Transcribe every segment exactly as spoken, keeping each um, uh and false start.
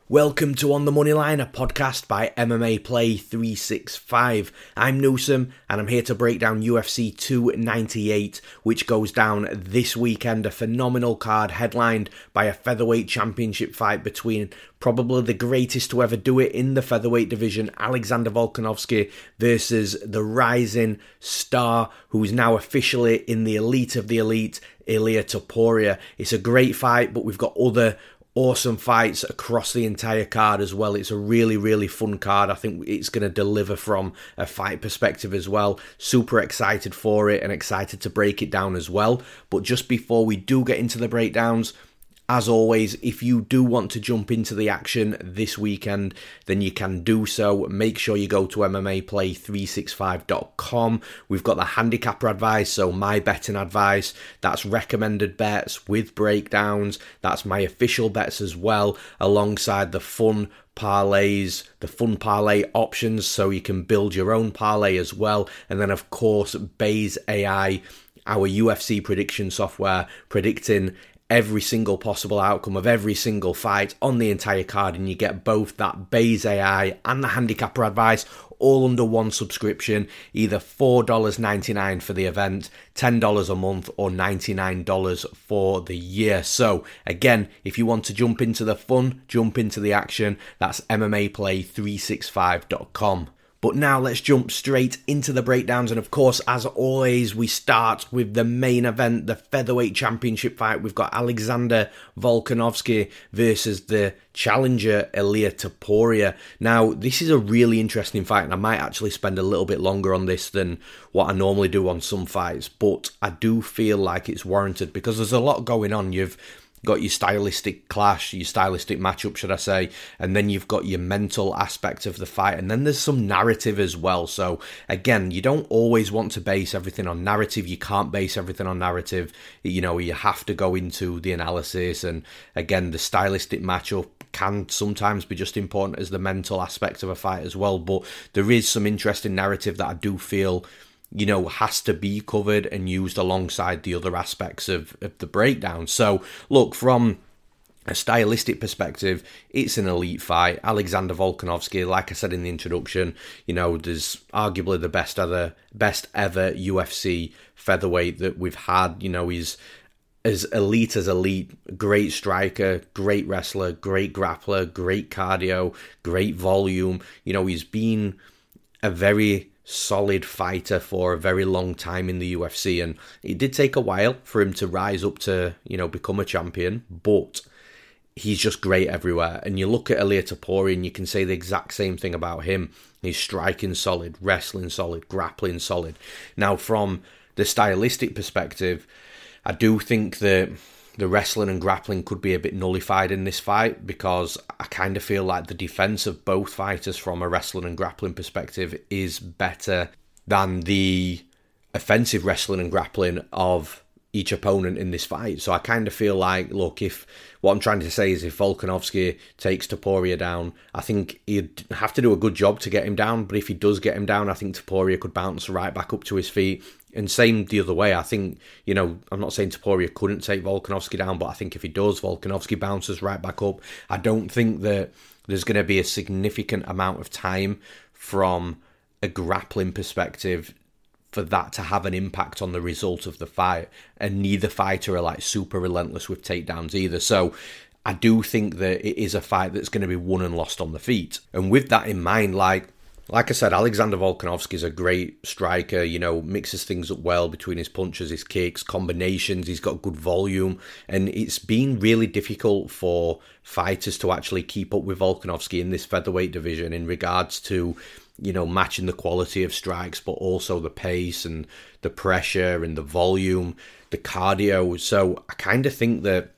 Welcome to On The Moneyline, a podcast by M M A Play three sixty-five. I'm Newsome, and I'm here to break down U F C two ninety-eight, which goes down this weekend. A phenomenal card headlined by a featherweight championship fight between probably the greatest to ever do it in the featherweight division, Alexander Volkanovski, versus the rising star who's now officially in the elite of the elite, Ilia Topuria. It's a great fight, but we've got other awesome fights across the entire card as well. It's a really, really fun card. I think it's going to deliver from a fight perspective as well. Super excited for it and excited to break it down as well. But just before we do get into the breakdowns, as always, if you do want to jump into the action this weekend, then you can do so. Make sure you go to M M A Play three sixty-five dot com. We've got the handicapper advice, so my betting advice. That's recommended bets with breakdowns. That's my official bets as well, alongside the fun parlays, the fun parlay options, so you can build your own parlay as well. And then, of course, Bayes A I, our U F C prediction software, predicting every single possible outcome of every single fight on the entire card, and you get both that Bayes A I and the handicapper advice all under one subscription, either four dollars ninety-nine for the event, ten dollars a month, or ninety-nine dollars for the year. So again, if you want to jump into the fun, jump into the action, that's M M A Play three sixty-five dot com. But now let's jump straight into the breakdowns. And of course, as always, we start with the main event, the featherweight championship fight. We've got Alexander Volkanovski versus the challenger Ilia Topuria. Now, this is a really interesting fight, and I might actually spend a little bit longer on this than what I normally do on some fights. But I do feel like it's warranted because there's a lot going on. You've got your stylistic clash, your stylistic matchup, should I say, and then you've got your mental aspect of the fight, and then there's some narrative as well. So again, you don't always want to base everything on narrative. You can't base everything on narrative. You know, you have to go into the analysis, and again, the stylistic matchup can sometimes be just important as the mental aspect of a fight as well. But there is some interesting narrative that I do feel, you know, has to be covered and used alongside the other aspects of, of the breakdown. So, look, from a stylistic perspective, it's an elite fight. Alexander Volkanovski, like I said in the introduction, you know, there's arguably the best ever, best ever U F C featherweight that we've had. You know, he's as elite as elite, great striker, great wrestler, great grappler, great cardio, great volume. You know, he's been a very solid fighter for a very long time in the U F C, and it did take a while for him to rise up to, you know, become a champion, but he's just great everywhere. And you look at Ilia Topuria and you can say the exact same thing about him. He's striking solid, wrestling solid, grappling solid. Now, from the stylistic perspective, I do think that the wrestling and grappling could be a bit nullified in this fight, because I kind of feel like the defense of both fighters from a wrestling and grappling perspective is better than the offensive wrestling and grappling of each opponent in this fight. So I kind of feel like, look, if what I'm trying to say is if Volkanovski takes Topuria down, I think he'd have to do a good job to get him down. But if he does get him down, I think Topuria could bounce right back up to his feet. And same the other way. I think, you know, I'm not saying Topuria couldn't take Volkanovski down, but I think if he does, Volkanovski bounces right back up. I don't think that there's going to be a significant amount of time from a grappling perspective for that to have an impact on the result of the fight. And neither fighter are like super relentless with takedowns either. So I do think that it is a fight that's going to be won and lost on the feet. And with that in mind, like, Like I said, Alexander Volkanovski is a great striker, you know, mixes things up well between his punches, his kicks, combinations. He's got good volume, and it's been really difficult for fighters to actually keep up with Volkanovski in this featherweight division in regards to, you know, matching the quality of strikes, but also the pace and the pressure and the volume, the cardio. So I kind of think that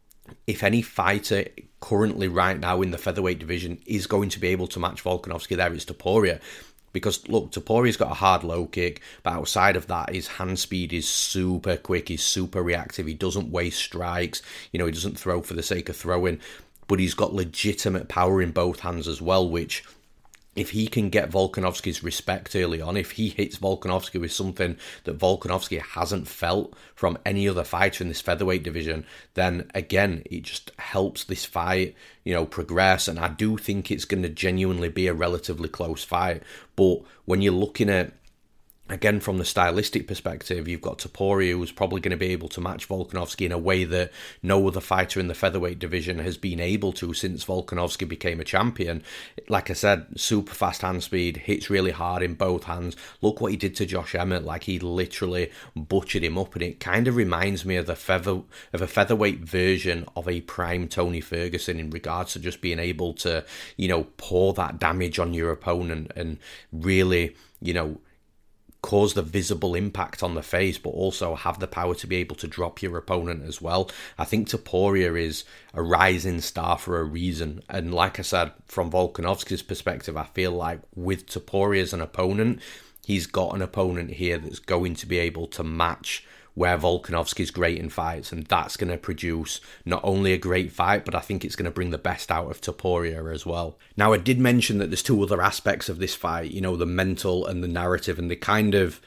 if any fighter currently right now in the featherweight division is going to be able to match Volkanovski there, it's Topuria. Because, look, Topuria's got a hard low kick, but outside of that, his hand speed is super quick, he's super reactive, he doesn't waste strikes, you know, he doesn't throw for the sake of throwing, but he's got legitimate power in both hands as well, which if he can get Volkanovski's respect early on, if he hits Volkanovski with something that Volkanovski hasn't felt from any other fighter in this featherweight division, then again, it just helps this fight, you know, progress. And I do think it's going to genuinely be a relatively close fight. But when you're looking at, again, from the stylistic perspective, you've got Topuria, who's probably going to be able to match Volkanovski in a way that no other fighter in the featherweight division has been able to since Volkanovski became a champion. Like I said, super fast hand speed, hits really hard in both hands. Look what he did to Josh Emmett, like he literally butchered him up, and it kind of reminds me of the feather of a featherweight version of a prime Tony Ferguson in regards to just being able to, you know, pour that damage on your opponent and really, you know, cause the visible impact on the face, but also have the power to be able to drop your opponent as well. I think Topuria is a rising star for a reason. And like I said, from Volkanovski's perspective, I feel like with Topuria as an opponent, he's got an opponent here that's going to be able to match where Volkanovski's great in fights, and that's going to produce not only a great fight, but I think it's going to bring the best out of Topuria as well. Now, I did mention that there's two other aspects of this fight, you know, the mental and the narrative, and they kind of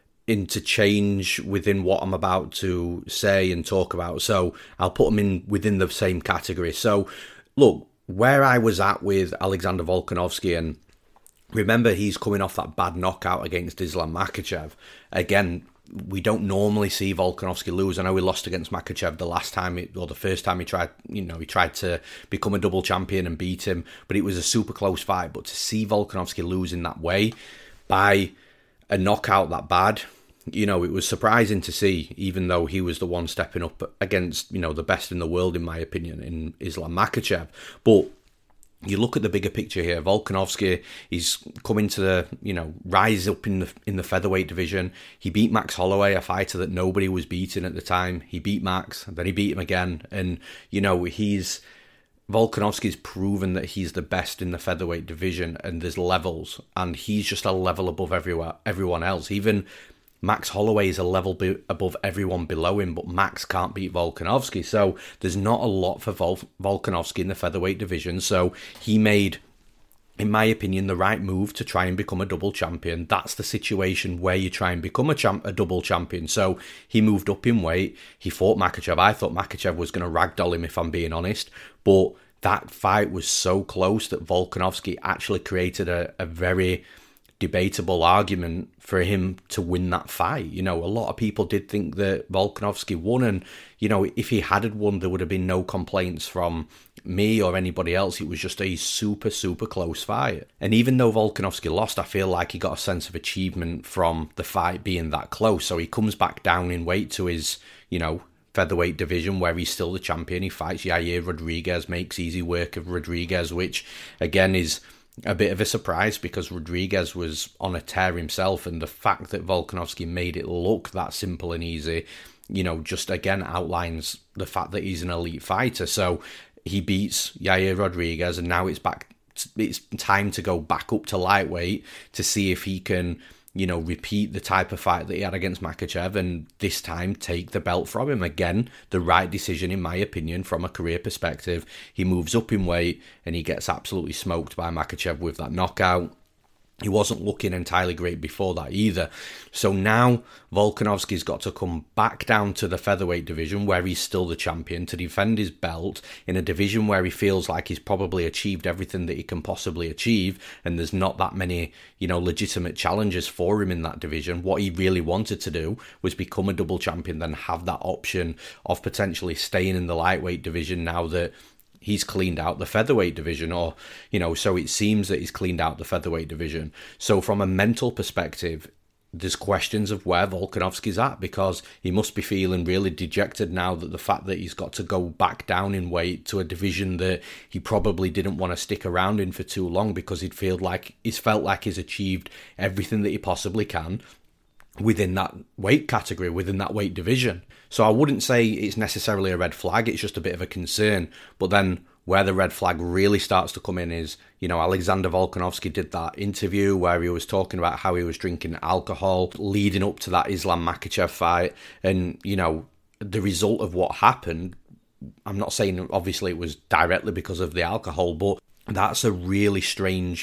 interchange within what I'm about to say and talk about, so I'll put them in within the same category. So, look, where I was at with Alexander Volkanovski, and remember, he's coming off that bad knockout against Islam Makhachev. Again, we don't normally see Volkanovski lose. I know he lost against Makhachev the last time, it, or the first time he tried, you know, he tried to become a double champion and beat him, but it was a super close fight. But to see Volkanovski lose in that way by a knockout that bad, you know, it was surprising to see, even though he was the one stepping up against, you know, the best in the world, in my opinion, in Islam Makhachev. But you look at the bigger picture here. Volkanovski is coming to the, you know, rise up in the in the featherweight division. He beat Max Holloway, a fighter that nobody was beating at the time. He beat Max, then he beat him again, and you know he's Volkanovski's proven that he's the best in the featherweight division, and there's levels, and he's just a level above everyone everyone else. Even Max Holloway is a level be- above everyone below him, but Max can't beat Volkanovski. So there's not a lot for Vol- Volkanovski in the featherweight division. So he made, in my opinion, the right move to try and become a double champion. That's the situation where you try and become a champ, a double champion. So he moved up in weight. He fought Makhachev. I thought Makhachev was going to ragdoll him, if I'm being honest. But that fight was so close that Volkanovski actually created a, a very debatable argument for him to win that fight. You know, a lot of people did think that Volkanovski won, and you know, if he hadn't won, there would have been no complaints from me or anybody else. It was just a super, super close fight. And even though Volkanovski lost, I feel like he got a sense of achievement from the fight being that close. So he comes back down in weight to his, you know, featherweight division where he's still the champion. He fights Yair Rodriguez, makes easy work of Rodriguez, which again is a bit of a surprise because Rodriguez was on a tear himself, and the fact that Volkanovski made it look that simple and easy, you know, just again outlines the fact that he's an elite fighter. So he beats Yair Rodriguez, and now it's back. It's time to go back up to lightweight to see if he can, you know, repeat the type of fight that he had against Makhachev, and this time take the belt from him. Again, the right decision, in my opinion, from a career perspective. He moves up in weight, and he gets absolutely smoked by Makhachev with that knockout. He wasn't looking entirely great before that either. So now Volkanovski's got to come back down to the featherweight division where he's still the champion to defend his belt in a division where he feels like he's probably achieved everything that he can possibly achieve, and there's not that many, you know, legitimate challenges for him in that division. What he really wanted to do was become a double champion, then have that option of potentially staying in the lightweight division now that he's cleaned out the featherweight division, or, you know, so it seems that he's cleaned out the featherweight division. So from a mental perspective, there's questions of where Volkanovski's at, because he must be feeling really dejected now that the fact that he's got to go back down in weight to a division that he probably didn't want to stick around in for too long, because he'd feel like he's felt like he's achieved everything that he possibly can within that weight category, within that weight division. So I wouldn't say it's necessarily a red flag, it's just a bit of a concern. But then where the red flag really starts to come in is, you know, Alexander Volkanovski did that interview where he was talking about how he was drinking alcohol leading up to that Islam Makhachev fight. And, you know, the result of what happened, I'm not saying obviously it was directly because of the alcohol, but that's a really strange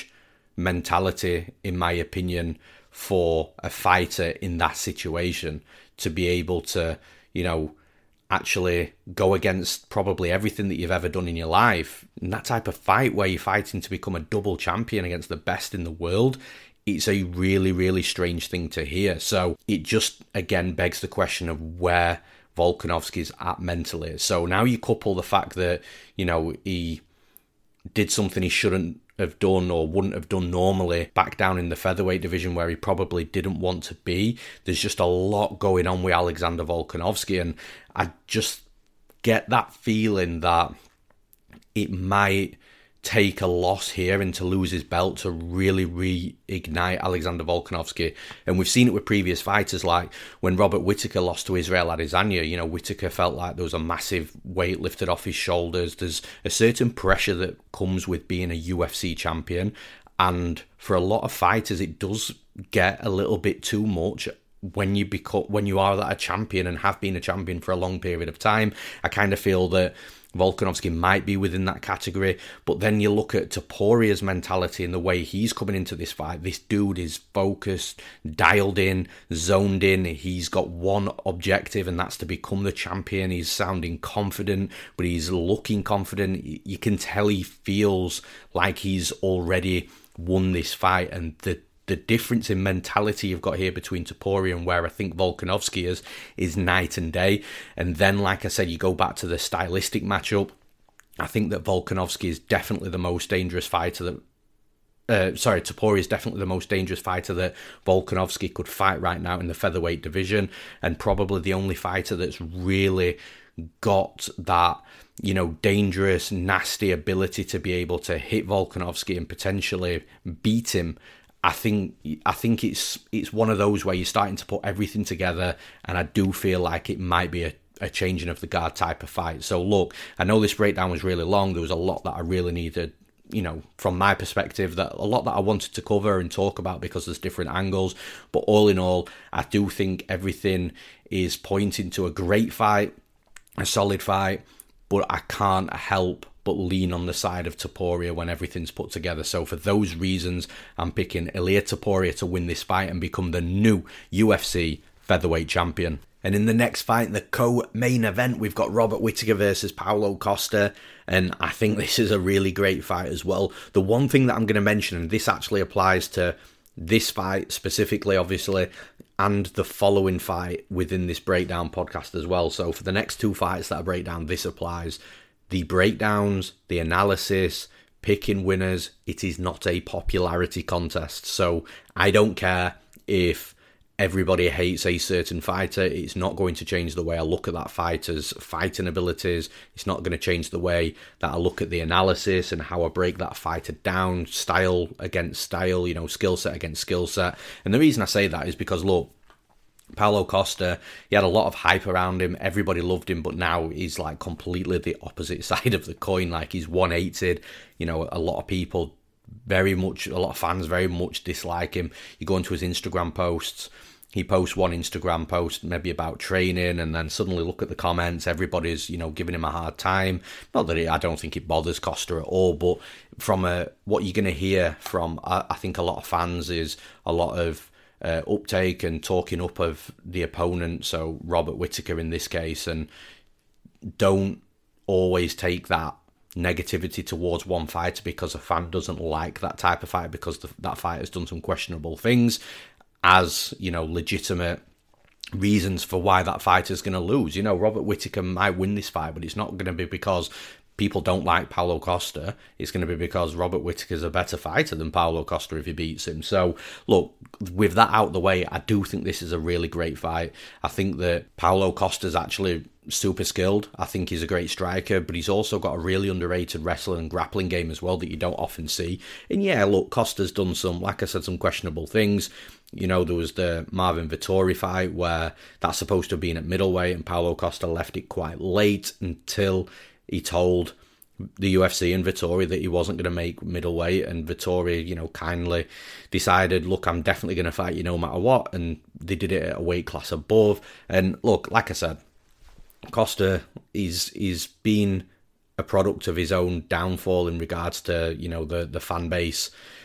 mentality, in my opinion, for a fighter in that situation to be able to, you know, actually go against probably everything that you've ever done in your life. In that type of fight where you're fighting to become a double champion against the best in the world, it's a really, really strange thing to hear. So it just, again, begs the question of where Volkanovski's at mentally. So now you couple the fact that, you know, he did something he shouldn't have done or wouldn't have done normally back down in the featherweight division where he probably didn't want to be. There's just a lot going on with Alexander Volkanovski, and I just get that feeling that it might take a loss here and to lose his belt to really reignite Alexander Volkanovski. And we've seen it with previous fighters, like when Robert Whittaker lost to Israel Adesanya. You know, Whittaker felt like there was a massive weight lifted off his shoulders. There's a certain pressure that comes with being a U F C champion, and for a lot of fighters it does get a little bit too much when you become when you are that a champion and have been a champion for a long period of time. I kind of feel that Volkanovski might be within that category, but then you look at Toporia's mentality and the way he's coming into this fight. This dude is focused, dialed in, zoned in. He's got one objective, and that's to become the champion. He's sounding confident, but he's looking confident. You can tell he feels like he's already won this fight, and the The difference in mentality you've got here between Topuria and where I think Volkanovski is, is night and day. And then, like I said, you go back to the stylistic matchup. I think that Volkanovski is definitely the most dangerous fighter that... Uh, sorry, Topuria is definitely the most dangerous fighter that Volkanovski could fight right now in the featherweight division, and probably the only fighter that's really got that, you know, dangerous, nasty ability to be able to hit Volkanovski and potentially beat him. I think I think it's it's one of those where you're starting to put everything together, and I do feel like it might be a, a changing of the guard type of fight. So look, I know this breakdown was really long. There was a lot that I really needed, you know, from my perspective, that a lot that I wanted to cover and talk about because there's different angles. But all in all, I do think everything is pointing to a great fight, a solid fight, but I can't help but lean on the side of Topuria when everything's put together. So for those reasons, I'm picking Ilia Topuria to win this fight and become the new U F C featherweight champion. And in the next fight, in the co-main event, we've got Robert Whittaker versus Paulo Costa, and I think this is a really great fight as well. The one thing that I'm going to mention, and this actually applies to this fight specifically, obviously, and the following fight within this breakdown podcast as well. So for the next two fights that I break down, this applies. The breakdowns, the analysis, picking winners, it is not a popularity contest. So I don't care if everybody hates a certain fighter. It's not going to change the way I look at that fighter's fighting abilities. It's not going to change the way that I look at the analysis and how I break that fighter down, style against style, you know, skill set against skill set. And the reason I say that is because, look, Paulo Costa, he had a lot of hype around him. Everybody loved him, but now he's like completely the opposite side of the coin. Like, he's one eighted. You know, a lot of people very much, a lot of fans very much dislike him. You go into his Instagram posts, he posts one Instagram post maybe about training, and then suddenly look at the comments. Everybody's, you know, giving him a hard time. Not that it, I don't think it bothers Costa at all, but from a, what you're going to hear from, I, I think a lot of fans is a lot of Uh, uptake and talking up of the opponent, so Robert Whittaker in this case, and don't always take that negativity towards one fighter because a fan doesn't like that type of fight because the, that fighter has done some questionable things as, you know, legitimate reasons for why that fighter's going to lose. You know, Robert Whittaker might win this fight, but it's not going to be because people don't like Paulo Costa. It's going to be because Robert Whittaker's a better fighter than Paulo Costa if he beats him. So, look, with that out the way, I do think this is a really great fight. I think that Paulo Costa's actually super skilled. I think he's a great striker, but he's also got a really underrated wrestling and grappling game as well that you don't often see. And yeah, look, Costa's done some, like I said, some questionable things. You know, there was the Marvin Vettori fight where that's supposed to have been at middleweight and Paulo Costa left it quite late until he told the U F C and Vettori that he wasn't going to make middleweight, and Vettori, you know, kindly decided, look, I'm definitely going to fight you no matter what, and they did it at a weight class above. And look, like I said, Costa is is been a product of his own downfall in regards to, you know, the, the fan base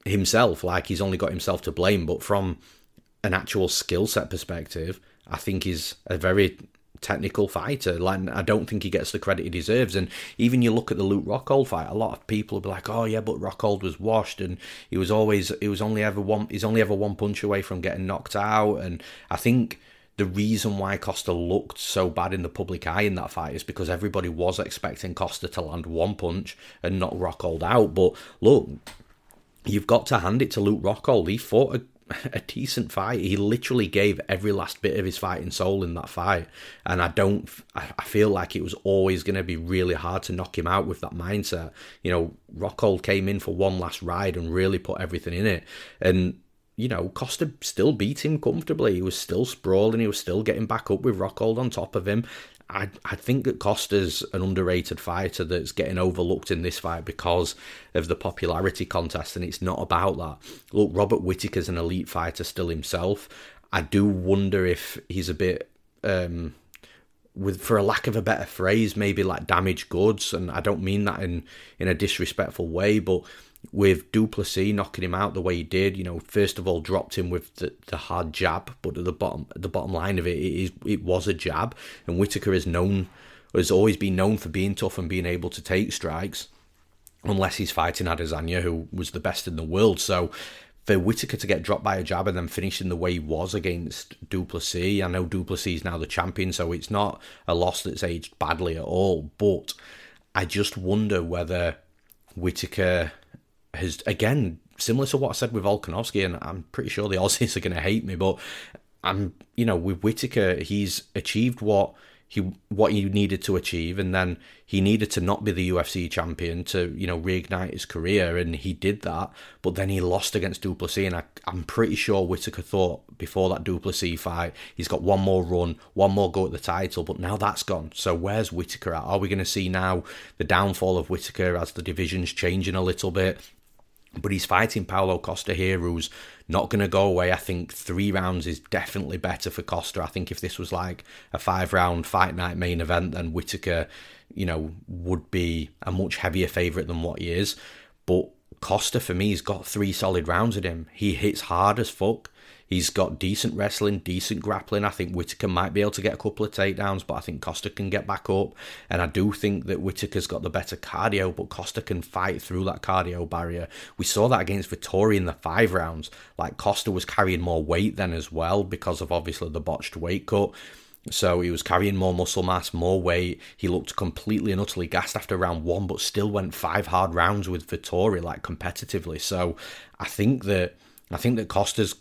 himself, like he's only got himself to blame, but from an actual skill set perspective, I think he's a very technical fighter. Like, I don't think he gets the credit he deserves. And even you look at the Luke Rockhold fight, a lot of people will be like, "Oh yeah, but Rockhold was washed, and he was always, he was only ever one, he's only ever one punch away from getting knocked out." And I think the reason why Costa looked so bad in the public eye in that fight is because everybody was expecting Costa to land one punch and knock Rockhold out. But look, you've got to hand it to Luke Rockhold. He fought a a decent fight. He literally gave every last bit of his fighting soul in that fight, and I don't I feel like it was always going to be really hard to knock him out with that mindset. You know, Rockhold came in for one last ride and really put everything in it, and you know, Costa still beat him comfortably. He was still sprawling, he was still getting back up with Rockhold on top of him. I I think that Costa's an underrated fighter that's getting overlooked in this fight because of the popularity contest, and it's not about that. Look, Robert Whittaker's an elite fighter still himself. I do wonder if he's a bit, um, with for a lack of a better phrase, maybe like damaged goods, and I don't mean that in, in a disrespectful way, but with Du Plessis knocking him out the way he did, you know, first of all dropped him with the, the hard jab, but at the bottom the bottom line of it, it is it was a jab, and Whittaker is known has always been known for being tough and being able to take strikes, unless he's fighting Adesanya, who was the best in the world. So for Whittaker to get dropped by a jab and then finishing the way he was against Du Plessis, I know Du Plessis is now the champion, so it's not a loss that's aged badly at all, but I just wonder whether Whittaker has, again, similar to what I said with Volkanovski, and I'm pretty sure the Aussies are going to hate me, but I'm, you know, with Whittaker, he's achieved what he what he needed to achieve, and then he needed to not be the U F C champion to, you know, reignite his career, and he did that, but then he lost against Du Plessis, and I, I'm pretty sure Whittaker thought before that Du Plessis fight, he's got one more run, one more go at the title, but now that's gone. So where's Whittaker at? Are we going to see now the downfall of Whittaker as the division's changing a little bit? But he's fighting Paulo Costa here, who's not going to go away. I think three rounds is definitely better for Costa. I think if this was like a five-round fight night main event, then Whittaker, you know, would be a much heavier favourite than what he is. But Costa, for me, has got three solid rounds at him. He hits hard as fuck. He's got decent wrestling, decent grappling. I think Whittaker might be able to get a couple of takedowns, but I think Costa can get back up. And I do think that Whittaker's got the better cardio, but Costa can fight through that cardio barrier. We saw that against Vettori in the five rounds. Like, Costa was carrying more weight then as well because of obviously the botched weight cut. So he was carrying more muscle mass, more weight. He looked completely and utterly gassed after round one, but still went five hard rounds with Vettori, like, competitively. So I think that I think that Costa's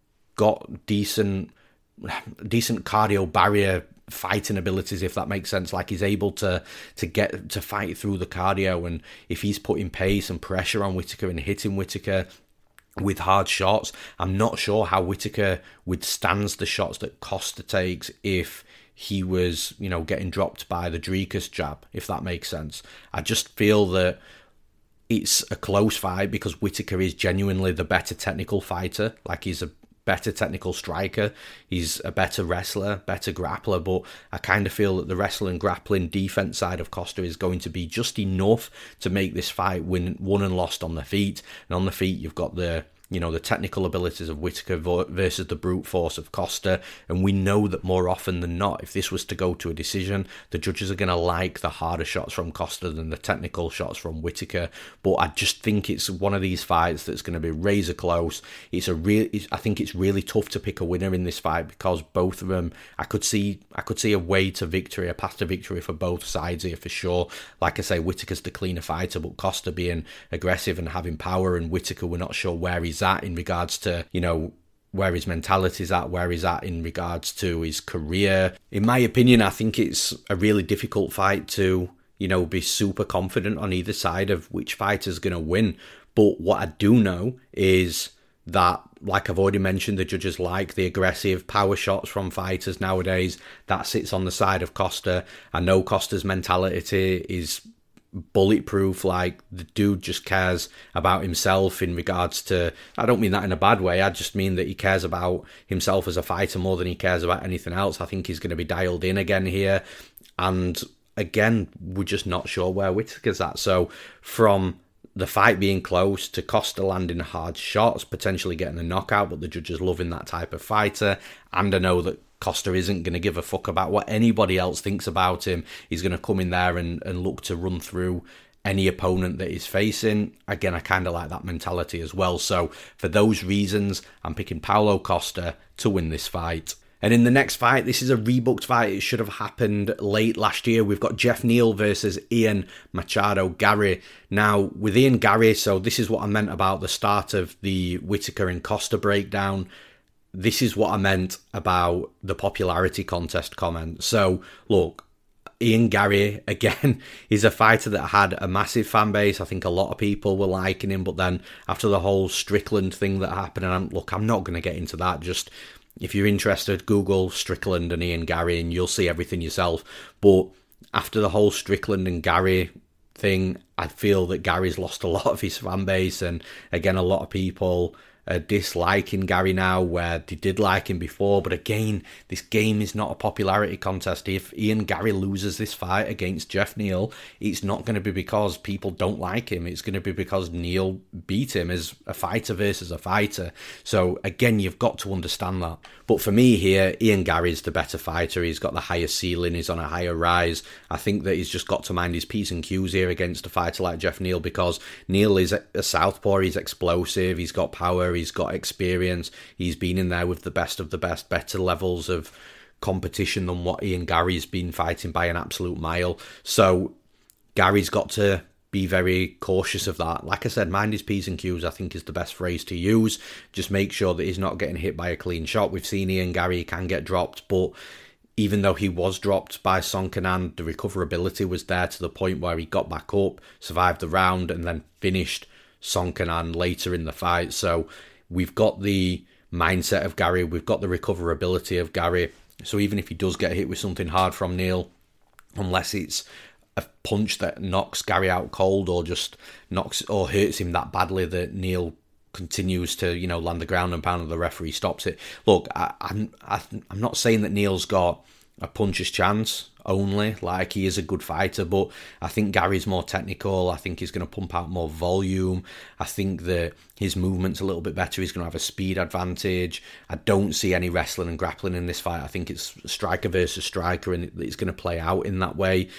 got decent decent cardio barrier fighting abilities, if that makes sense. Like, he's able to to get to fight through the cardio, and if he's putting pace and pressure on Whittaker and hitting Whittaker with hard shots, I'm not sure how Whittaker withstands the shots that Costa takes if he was, you know, getting dropped by the Dricus jab, if that makes sense. I just feel that it's a close fight because Whittaker is genuinely the better technical fighter. Like, he's a better technical striker, he's a better wrestler, better grappler, but I kind of feel that the wrestling, grappling, defense side of Costa is going to be just enough to make this fight win, won and lost on the feet. And on the feet, you've got the, you know, the technical abilities of Whittaker versus the brute force of Costa, and we know that more often than not, if this was to go to a decision, the judges are going to like the harder shots from Costa than the technical shots from Whittaker. But I just think it's one of these fights that's going to be razor close. It's a real, I think it's really tough to pick a winner in this fight because both of them, I could see, I could see a way to victory, a path to victory for both sides here for sure. Like I say, Whittaker's the cleaner fighter, but Costa being aggressive and having power, and Whittaker, we're not sure where he's at in regards to, you know, where his mentality's at, where he's at in regards to his career. In my opinion, I think it's a really difficult fight to, you know, be super confident on either side of which fighter's going to win. But what I do know is that, like I've already mentioned, the judges like the aggressive power shots from fighters nowadays. That sits on the side of Costa. I know Costa's mentality is bulletproof. Like, the dude just cares about himself in regards to, I don't mean that in a bad way, I just mean that he cares about himself as a fighter more than he cares about anything else. I think he's going to be dialed in again here, and again, we're just not sure where Whittaker's at. So from the fight being close, to Costa landing hard shots, potentially getting a knockout, but the judges loving that type of fighter. And I know that Costa isn't going to give a fuck about what anybody else thinks about him. He's going to come in there and, and look to run through any opponent that he's facing. Again, I kind of like that mentality as well. So for those reasons, I'm picking Paulo Costa to win this fight. And in the next fight, this is a rebooked fight. It should have happened late last year. We've got Geoff Neal versus Ian Machado Garry. Now, with Ian Garry, so this is what I meant about the start of the Whittaker and Costa breakdown. This is what I meant about the popularity contest comment. So, look, Ian Garry, again, is a fighter that had a massive fan base. I think a lot of people were liking him, but then after the whole Strickland thing that happened, and I'm, look, I'm not going to get into that, just... If you're interested, Google Strickland and Ian Garry and you'll see everything yourself. But after the whole Strickland and Garry thing, I feel that Gary's lost a lot of his fan base. And again, a lot of people are disliking Garry now where they did like him before. But again, this game is not a popularity contest. If Ian Garry loses this fight against Geoff Neal, it's not going to be because people don't like him. It's going to be because Neal beat him as a fighter versus a fighter. So again, you've got to understand that. But for me here, Ian Garry's the better fighter. He's got the higher ceiling. He's on a higher rise. I think that he's just got to mind his P's and Q's here against a fighter like Geoff Neal, because Neal is a southpaw. He's explosive. He's got power. He's got experience. He's been in there with the best of the best, better levels of competition than what Ian Garry's been fighting by an absolute mile. So Gary's got to be very cautious of that. Like I said, mind his P's and Q's, I think, is the best phrase to use. Just make sure that he's not getting hit by a clean shot. We've seen Ian Garry can get dropped, but even though he was dropped by Song Kenan, the recoverability was there to the point where he got back up, survived the round, and then finished Song Kenan later in the fight. So we've got the mindset of Garry, we've got the recoverability of Garry. So even if he does get hit with something hard from Neal, unless it's a punch that knocks Garry out cold or just knocks or hurts him that badly that Neal continues to, you know, land the ground and pound and the referee stops it. Look, I, I'm I, I'm not saying that Neal's got a puncher's chance only, like he is a good fighter, but I think Gary's more technical. I think he's going to pump out more volume. I think that his movement's a little bit better. He's going to have a speed advantage. I don't see any wrestling and grappling in this fight. I think it's striker versus striker, and it's going to play out in that way.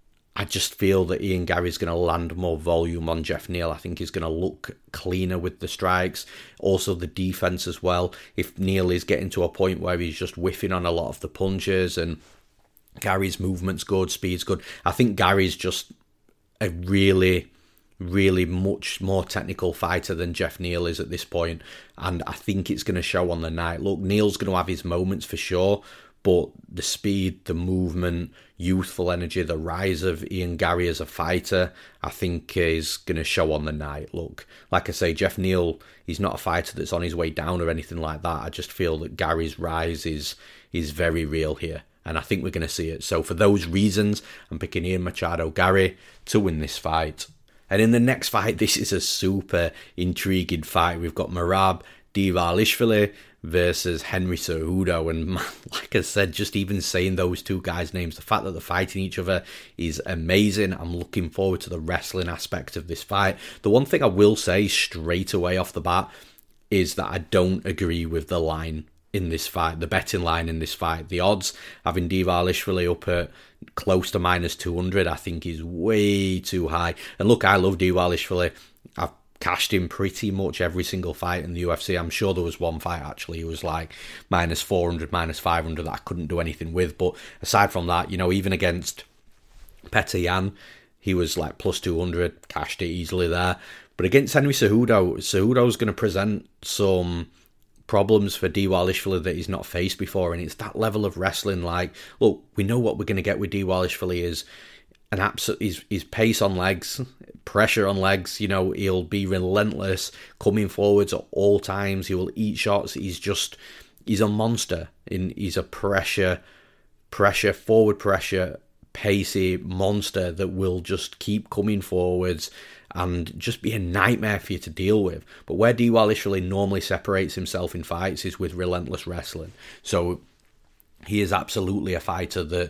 I just feel that Ian Garry's going to land more volume on Geoff Neal. I think he's going to look cleaner with the strikes. Also the defense as well. If Neal is getting to a point where he's just whiffing on a lot of the punches and Gary's movement's good, speed's good, I think Gary's just a really, really much more technical fighter than Geoff Neal is at this point. And I think it's going to show on the night. Look, Neal's going to have his moments for sure, but the speed, the movement, youthful energy, the rise of Ian Garry as a fighter, I think is going to show on the night. Look, like I say, Geoff Neal, he's not a fighter that's on his way down or anything like that. I just feel that Gary's rise is is very real here, and I think we're going to see it. So for those reasons, I'm picking Ian Machado Garry to win this fight. And in the next fight, this is a super intriguing fight. We've got Merab Dvalishvili versus Henry Cejudo, and like I said, just even saying those two guys' names, the fact that they're fighting each other is amazing. I'm looking forward to the wrestling aspect of this fight. The one thing I will say straight away off the bat is that I don't agree with the line in this fight, the betting line in this fight. The odds having Dvalishvili up at close to minus two hundred, I think is way too high. And look, I love Dvalishvili. I've cashed in pretty much every single fight in the U F C. I'm sure there was one fight actually it was like minus four hundred, minus five hundred that I couldn't do anything with. But aside from that, you know, even against Petr Yan, he was like plus two hundred, cashed it easily there. But against Henry Cejudo, Cejudo's going to present some problems for Dvalishvili that he's not faced before, and it's that level of wrestling. Like, look, we know what we're going to get with Dvalishvili is an absolute, his, his pace on legs, pressure on legs. You know, he'll be relentless, coming forwards at all times. He will eat shots. He's just, he's a monster. In he's a pressure, pressure, forward pressure, pacey monster that will just keep coming forwards and just be a nightmare for you to deal with. But where Dvalishvili normally separates himself in fights is with relentless wrestling. So he is absolutely a fighter that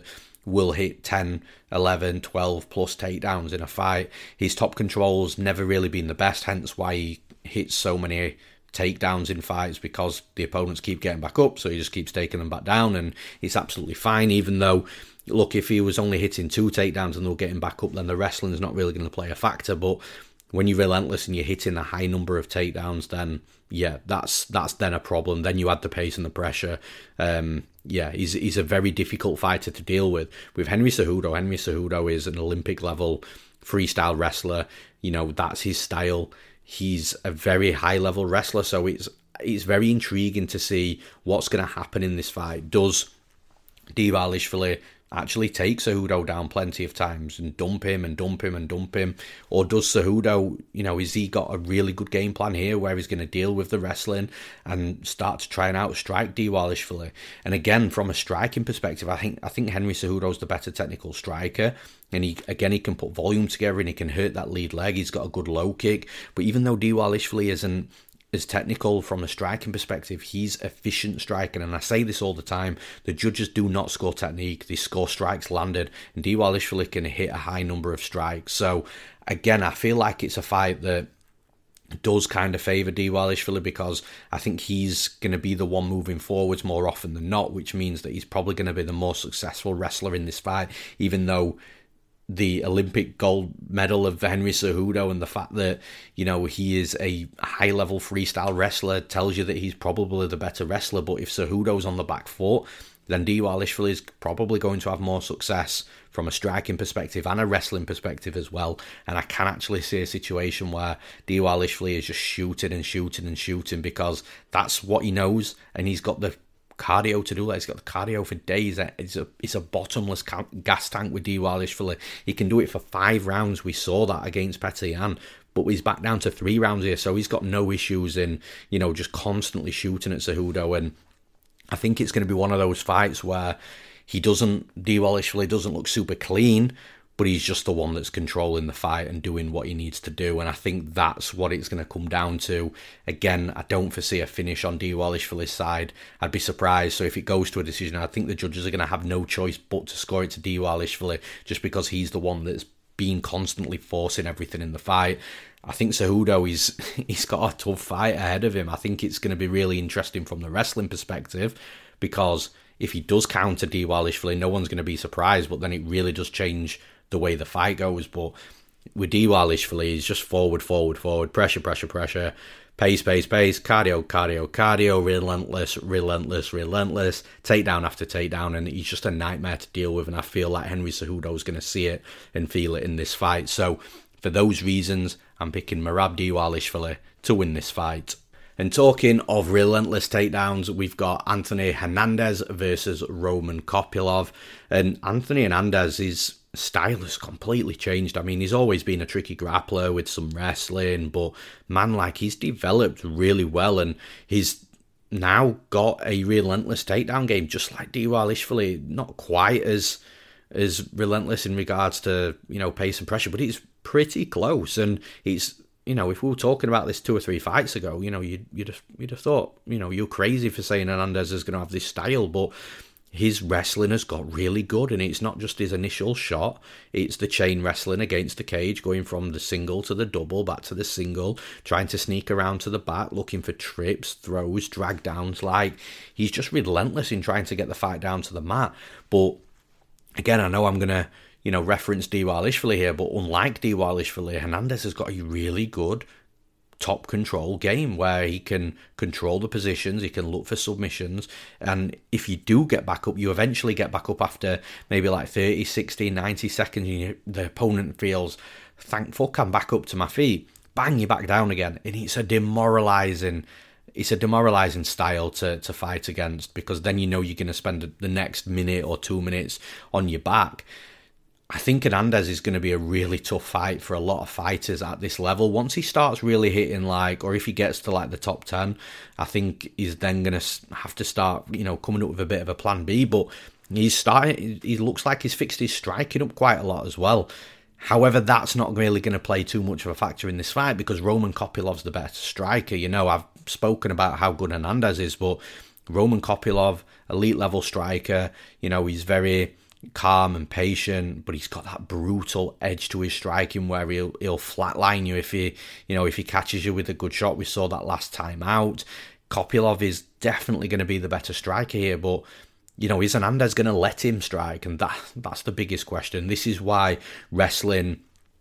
will hit ten, eleven, twelve plus takedowns in a fight. His top control's never really been the best, hence why he hits so many takedowns in fights, because the opponents keep getting back up, so he just keeps taking them back down, and it's absolutely fine. Even though, look, if he was only hitting two takedowns and they were getting back up, then the wrestling's not really going to play a factor. But when you're relentless and you're hitting a high number of takedowns, then yeah, that's that's then a problem. Then you add the pace and the pressure. Um, yeah, he's he's a very difficult fighter to deal with. With Henry Cejudo, Henry Cejudo is an Olympic level freestyle wrestler. You know, that's his style. He's a very high level wrestler, so it's it's very intriguing to see what's going to happen in this fight. Does Dvalishvili actually take Cejudo down plenty of times and dump him and dump him and dump him? Or does Cejudo, you know, has he got a really good game plan here where he's going to deal with the wrestling and start to try and outstrike Dvalishvili? And again, from a striking perspective, I think I think Henry Cejudo's the better technical striker. And he again, he can put volume together and he can hurt that lead leg. He's got a good low kick. But even though Dvalishvili isn't as technical from a striking perspective, he's efficient striking. And I say this all the time, the judges do not score technique, they score strikes landed, and Dvalishvili can hit a high number of strikes. So again, I feel like it's a fight that does kind of favour Dvalishvili, because I think he's going to be the one moving forwards more often than not, which means that he's probably going to be the more successful wrestler in this fight, even though the Olympic gold medal of Henry Cejudo and the fact that, you know, he is a high-level freestyle wrestler tells you that he's probably the better wrestler. But if Cejudo's on the back foot, then Dvalishvili is probably going to have more success from a striking perspective and a wrestling perspective as well. And I can actually see a situation where Dvalishvili is just shooting and shooting and shooting because that's what he knows, and he's got the cardio to do that. He's got the cardio for days. It's a it's a bottomless gas tank with Dvalishvili. He can do it for five rounds. We saw that against Petr Yan, but he's back down to three rounds here, so he's got no issues in, you know, just constantly shooting at Cejudo. And I think it's going to be one of those fights where he doesn't, Dvalishvili doesn't look super clean, but he's just the one that's controlling the fight and doing what he needs to do. And I think that's what it's going to come down to. Again, I don't foresee a finish on Dvalishvili's side. I'd be surprised. So if it goes to a decision, I think the judges are going to have no choice but to score it to Dvalishvili, just because he's the one that's been constantly forcing everything in the fight. I think Cejudo, he's, he's got a tough fight ahead of him. I think it's going to be really interesting from the wrestling perspective, because if he does counter Dvalishvili, no one's going to be surprised, but then it really does change the way the fight goes. But with Dvalishvili, he's just forward, forward, forward, pressure, pressure, pressure, pace, pace, pace, cardio, cardio, cardio, relentless, relentless, relentless, takedown after takedown, and he's just a nightmare to deal with. And I feel like Henry Cejudo is going to see it and feel it in this fight. So for those reasons, I'm picking Merab Dvalishvili to win this fight. And talking of relentless takedowns, we've got Anthony Hernandez versus Roman Kopylov. And Anthony Hernandez, his style has completely changed. I mean, he's always been a tricky grappler with some wrestling, but man, like, he's developed really well, and he's now got a relentless takedown game, just like Dvalishvili. Not quite as as relentless in regards to, you know, pace and pressure, but it's pretty close. And it's, you know, if we were talking about this two or three fights ago, you know, you'd, you'd, have, you'd have thought, you know, you're crazy for saying Hernandez is going to have this style, but his wrestling has got really good, and it's not just his initial shot, it's the chain wrestling against the cage, going from the single to the double, back to the single, trying to sneak around to the back, looking for trips, throws, drag downs. Like, he's just relentless in trying to get the fight down to the mat. But again, I know I'm going to, you know, reference Dvalishvili here, but unlike Dvalishvili, Hernandez has got a really good top control game where he can control the positions, he can look for submissions, and if you do get back up, you eventually get back up after maybe like thirty, sixty, ninety seconds, and you, the opponent feels, thank fuck I'm back up to my feet. Bang, you're back down again. And it's a demoralising it's a demoralising style to, to fight against, because then you know you're going to spend the next minute or two minutes on your back. I think Hernandez is going to be a really tough fight for a lot of fighters at this level. Once he starts really hitting, like, or if he gets to like the top ten, I think he's then going to have to start, you know, coming up with a bit of a plan B. But he's starting, he looks like he's fixed his striking up quite a lot as well. However, that's not really going to play too much of a factor in this fight, because Roman Kopylov's the better striker. You know, I've spoken about how good Hernandez is, but Roman Kopylov, elite level striker, you know, he's very calm and patient, but he's got that brutal edge to his striking where he'll he'll flatline you if he you know if he catches you with a good shot. We saw that last time out. Kopylov is definitely going to be the better striker here, but you know, is Hernandez going to let him strike? And that that's the biggest question. This is why wrestling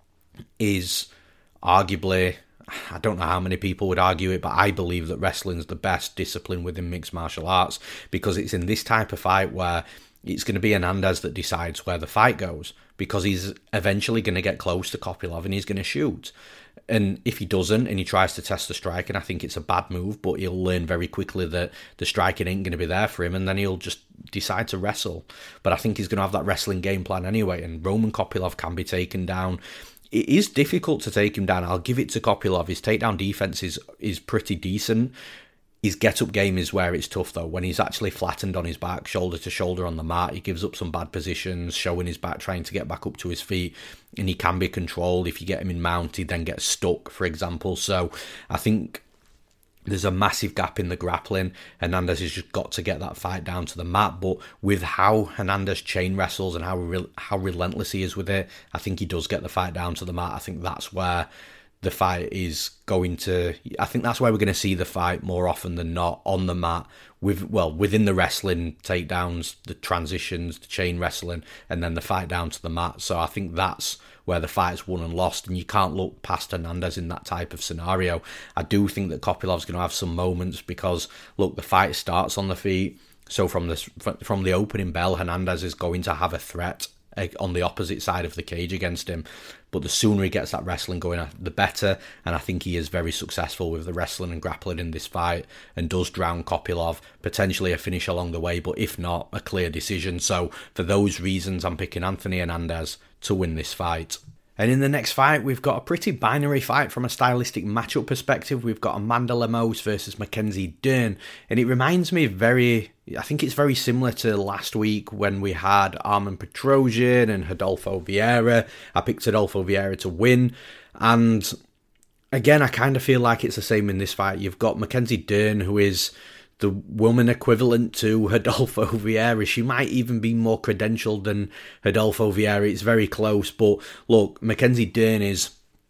is arguably, I don't know how many people would argue it, but I believe that wrestling's the best discipline within mixed martial arts, because it's in this type of fight where it's going to be Hernandez that decides where the fight goes, because he's eventually going to get close to Kopylov and he's going to shoot. And if he doesn't and he tries to test the striking, I think it's a bad move, but he'll learn very quickly that the striking ain't going to be there for him, and then he'll just decide to wrestle. But I think he's going to have that wrestling game plan anyway, and Roman Kopylov can be taken down. It is difficult to take him down. I'll give it to Kopylov. His takedown defense is, is pretty decent. His get-up game is where it's tough, though. When he's actually flattened on his back, shoulder to shoulder on the mat, he gives up some bad positions, showing his back, trying to get back up to his feet, and he can be controlled. If you get him in mount, he then gets stuck, for example. So I think there's a massive gap in the grappling. Hernandez has just got to get that fight down to the mat. But with how Hernandez chain wrestles and how re- how relentless he is with it, I think he does get the fight down to the mat. I think that's where the fight is going to, I think that's where we're going to see the fight more often than not, on the mat, with, well, within the wrestling takedowns, the transitions, the chain wrestling, and then the fight down to the mat. So I think that's where the fight's won and lost, and you can't look past Hernandez in that type of scenario. I do think that Kopylov's going to have some moments because, look, the fight starts on the feet, so from this from the opening bell, Hernandez is going to have a threat on the opposite side of the cage against him. But the sooner he gets that wrestling going, the better. And I think he is very successful with the wrestling and grappling in this fight and does drown Kopylov. Potentially a finish along the way, but if not, a clear decision. So for those reasons, I'm picking Anthony Hernandez to win this fight. And in the next fight, we've got a pretty binary fight from a stylistic matchup perspective. We've got Amanda Lemos versus Mackenzie Dern. And it reminds me very, I think it's very similar to last week when we had Armen Petrosyan and Rodolfo Vieira. I picked Rodolfo Vieira to win. And again, I kind of feel like it's the same in this fight. You've got Mackenzie Dern, who is the woman equivalent to Rodolfo Vieira. She might even be more credentialed than Rodolfo Vieira. It's very close. But look, Mackenzie Dern is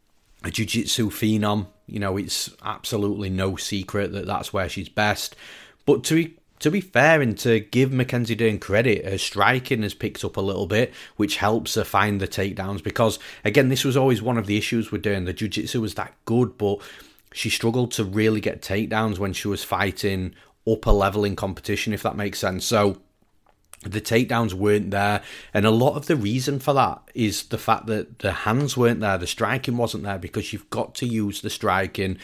a jiu-jitsu phenom. You know, it's absolutely no secret that that's where she's best. But to be, to be fair and to give Mackenzie Dern credit, her striking has picked up a little bit, which helps her find the takedowns. Because, again, this was always one of the issues with Dern. The jiu-jitsu was that good, but she struggled to really get takedowns when she was fighting upper level in competition, if that makes sense. So the takedowns weren't there, and a lot of the reason for that is the fact that the hands weren't there, the striking wasn't there, because you've got to use the striking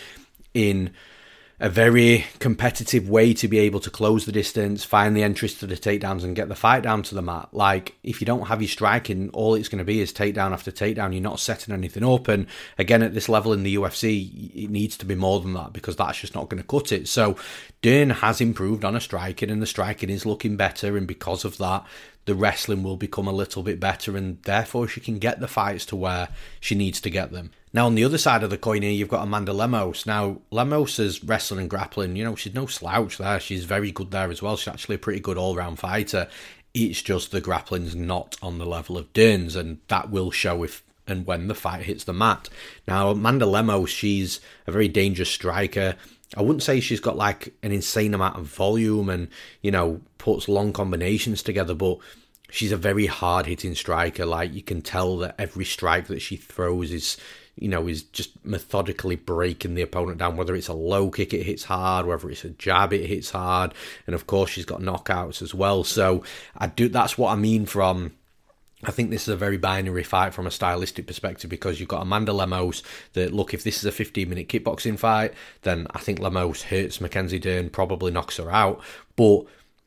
in a very competitive way to be able to close the distance, find the entries to the takedowns, and get the fight down to the mat. Like, if you don't have your striking, all it's going to be is takedown after takedown. You're not setting anything up. And again, at this level in the U F C, it needs to be more than that, because that's just not going to cut it. So Dern has improved on her striking, and the striking is looking better. And because of that, the wrestling will become a little bit better, and therefore she can get the fights to where she needs to get them. Now, on the other side of the coin here, you've got Amanda Lemos. Now, Lemos' wrestling and grappling, you know, she's no slouch there. She's very good there as well. She's actually a pretty good all-round fighter. It's just the grappling's not on the level of Dern's, and that will show if and when the fight hits the mat. Now, Amanda Lemos, she's a very dangerous striker. I wouldn't say she's got like an insane amount of volume and, you know, puts long combinations together, but she's a very hard-hitting striker. Like, you can tell that every strike that she throws is, you know, is just methodically breaking the opponent down. Whether it's a low kick, it hits hard. Whether it's a jab, it hits hard. And of course, she's got knockouts as well. So I do. That's what I mean from, I think this is a very binary fight from a stylistic perspective, because you've got Amanda Lemos that, look, if this is a fifteen-minute kickboxing fight, then I think Lemos hurts Mackenzie Dern, probably knocks her out. But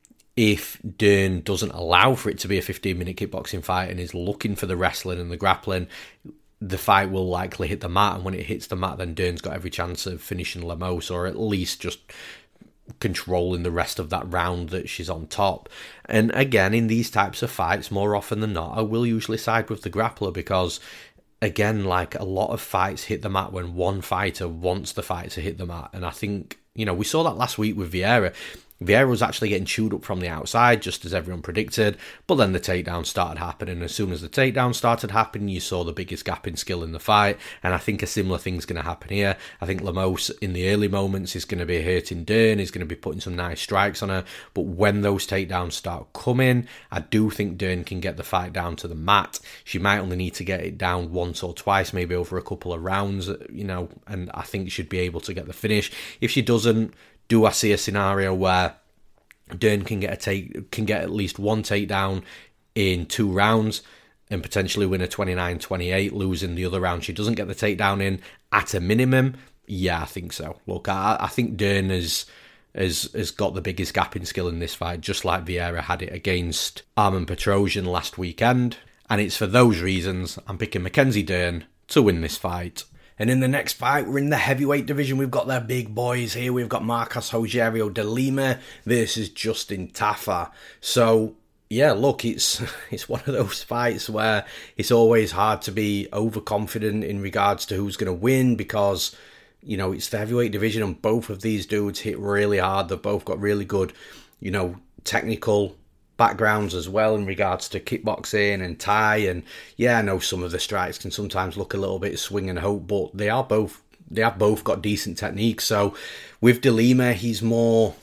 if Dern doesn't allow for it to be a fifteen-minute kickboxing fight and is looking for the wrestling and the grappling, the fight will likely hit the mat, and when it hits the mat, then Dern's got every chance of finishing Lemos, or at least just controlling the rest of that round that she's on top. And again, in these types of fights, more often than not, I will usually side with the grappler, because again, like, a lot of fights hit the mat when one fighter wants the fight to hit the mat. And I think, you know, we saw that last week with Vieira. Vieira was actually getting chewed up from the outside, just as everyone predicted, but then the takedown started happening. As soon as the takedown started happening, you saw the biggest gap in skill in the fight, and I think a similar thing's going to happen here. I think Lemos, in the early moments, is going to be hurting Dern, he's going to be putting some nice strikes on her, but when those takedowns start coming, I do think Dern can get the fight down to the mat. She might only need to get it down once or twice, maybe over a couple of rounds, you know, and I think she'd be able to get the finish. If she doesn't, do I see a scenario where Dern can get a take, can get at least one takedown in two rounds and potentially win a twenty-nine twenty-eight, losing the other round she doesn't get the takedown in at a minimum? Yeah, I think so. Look, I, I think Dern has, has, has got the biggest gap in skill in this fight, just like Vieira had it against Armen Petrosyan last weekend. And it's for those reasons I'm picking Mackenzie Dern to win this fight. And in the next fight, we're in the heavyweight division. We've got their big boys here. We've got Marcos Rogerio de Lima versus Justin Tafa. So, yeah, look, it's it's one of those fights where it's always hard to be overconfident in regards to who's going to win because, you know, it's the heavyweight division and both of these dudes hit really hard. They've both got really good, you know, technical backgrounds as well in regards to kickboxing and Thai, and yeah, I know some of the strikes can sometimes look a little bit swing and hope, but they are both they have both got decent technique. So with De Lima, he's more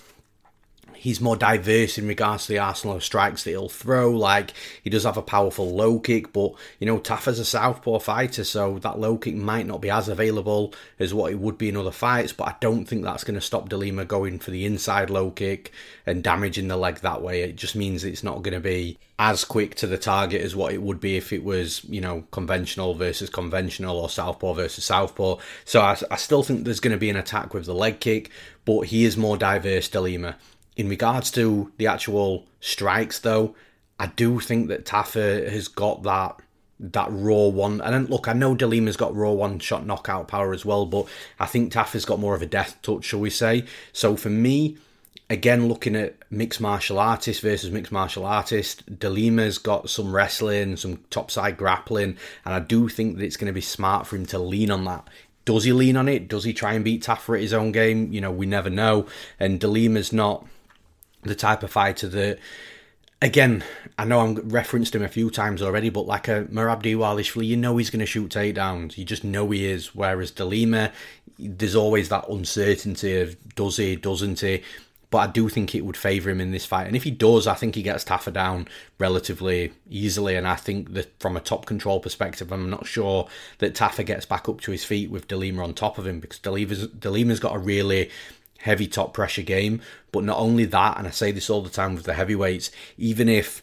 he's more diverse in regards to the arsenal of strikes that he'll throw. Like, he does have a powerful low kick, but, you know, Tafa's a southpaw fighter, so that low kick might not be as available as what it would be in other fights, but I don't think that's going to stop De Lima going for the inside low kick and damaging the leg that way. It just means it's not going to be as quick to the target as what it would be if it was, you know, conventional versus conventional or southpaw versus southpaw. So I, I still think there's going to be an attack with the leg kick, but he is more diverse, De Lima. In regards to the actual strikes, though, I do think that Tafa has got that that raw one. And then, look, I know De Lima's got raw one-shot knockout power as well, but I think Tafa's got more of a death touch, shall we say. So for me, again, looking at mixed martial artist versus mixed martial artist, De Lima's got some wrestling, some topside grappling, and I do think that it's going to be smart for him to lean on that. Does he lean on it? Does he try and beat Tafa at his own game? You know, we never know. And De Lima's not the type of fighter that, again, I know I've referenced him a few times already, but like a Merab Dvalishvili, you know he's going to shoot takedowns. You just know he is. Whereas De Lima, there's always that uncertainty of does he, doesn't he? But I do think it would favour him in this fight. And if he does, I think he gets Tafa down relatively easily. And I think that from a top control perspective, I'm not sure that Tafa gets back up to his feet with De Lima on top of him, because De Lima's, De Lima's got a really heavy top pressure game. But not only that, and I say this all the time with the heavyweights, even if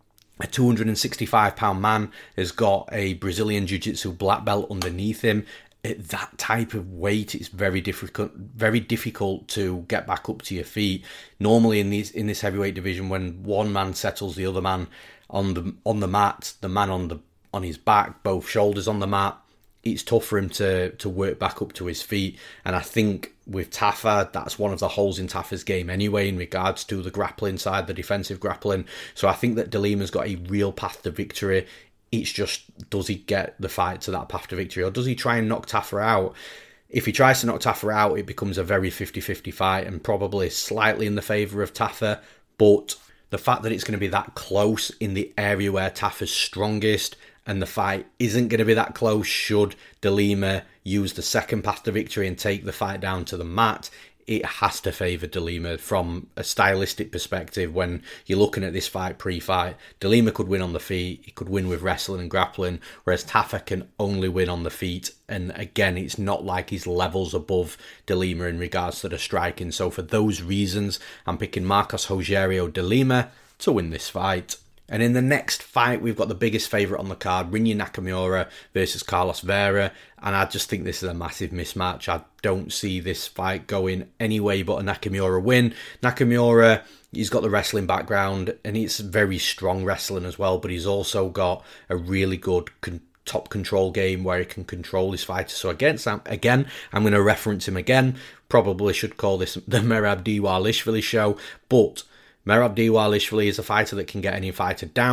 a two hundred sixty-five pound man has got a Brazilian Jiu-Jitsu black belt underneath him, at that type of weight, it's very difficult very difficult to get back up to your feet. Normally in these in this heavyweight division, when one man settles the other man on the on the mat, the man on the on his back, both shoulders on the mat, it's tough for him to to work back up to his feet. And I think with Tafa, that's one of the holes in Tafa's game anyway, in regards to the grappling side, the defensive grappling. So I think that De Lima's got a real path to victory. It's just, does he get the fight to that path to victory, or does he try and knock Tafa out? If he tries to knock Tafa out, it becomes a very fifty-fifty fight and probably slightly in the favour of Tafa. But the fact that it's going to be that close in the area where Tafa's strongest, and the fight isn't going to be that close should De Lima use the second path to victory and take the fight down to the mat, it has to favour De Lima from a stylistic perspective. When you're looking at this fight pre-fight, De Lima could win on the feet, he could win with wrestling and grappling, whereas Tafa can only win on the feet. And again, it's not like he's levels above De Lima in regards to the striking. So for those reasons, I'm picking Marcos Rogerio de Lima to win this fight. And in the next fight, we've got the biggest favourite on the card, Rinya Nakamura versus Carlos Vera. And I just think this is a massive mismatch. I don't see this fight going any way but a Nakamura win. Nakamura, he's got the wrestling background, and it's very strong wrestling as well, but he's also got a really good con- top control game where he can control his fighter. So against, again, I'm going to reference him again. Probably should call this the Merab Dvalishvili show, but Merab Dvalishvili is a fighter that can get any fighter down,